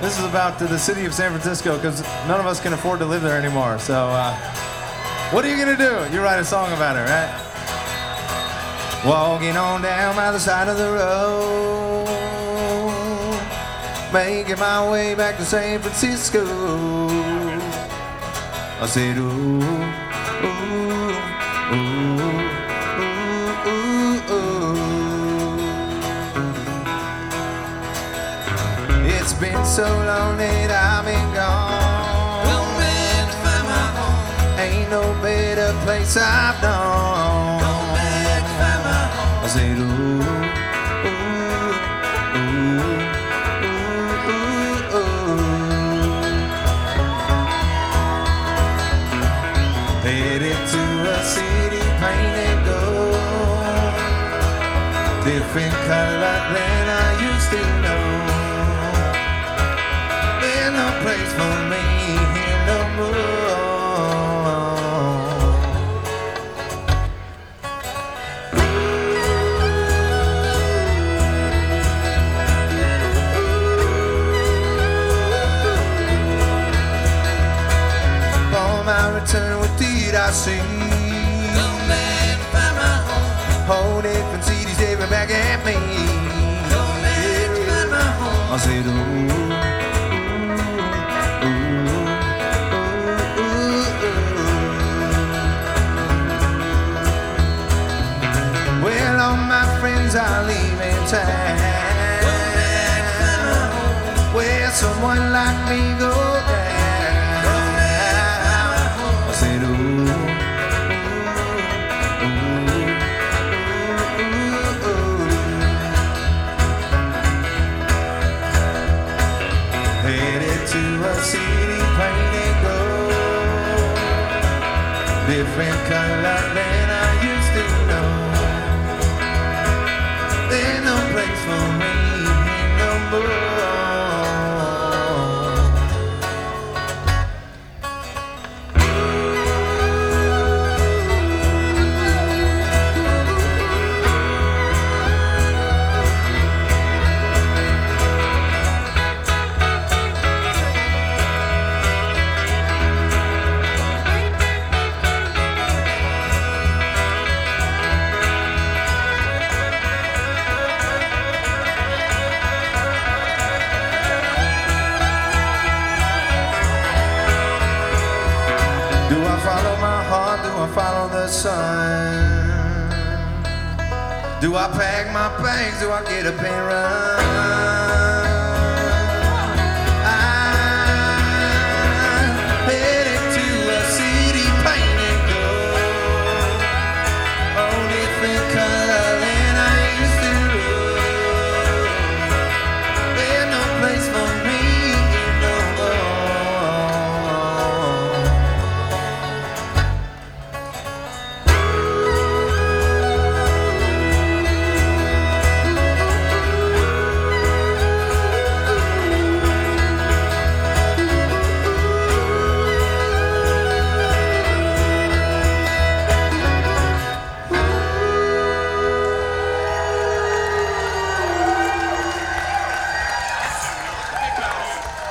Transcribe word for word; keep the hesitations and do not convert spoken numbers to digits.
This is about the city of San Francisco because none of us can afford to live there anymore. So, uh, what are you gonna do? You write a song about it, right? Walking on down by the side of the road, making my way back to San Francisco. I said, ooh, ooh, ooh, ooh, ooh, ooh. It's been so long that I've been gone. Going back to find my home. Ain't no better place I've known. Going back to find my home. I said, ooh, ooh, ooh, ooh, ooh. Headed to a city painted gold, different color than I used to know. There's no place for me here no more. Return, what did I see? Going back to find my home. Whole different cities staring back at me. Going back to find my home. I said, ooh, ooh, ooh, ooh, ooh. Well, all my friends are leaving town. Going back to find my home. Where someone like me go down. I said, ooh, ooh, ooh, ooh, ooh. Headed to a city painted gold, different color than I used to know. There's no place for me here no more. Do I follow my heart? Do I follow the sun? Do I pack my bags? Do I get up and run?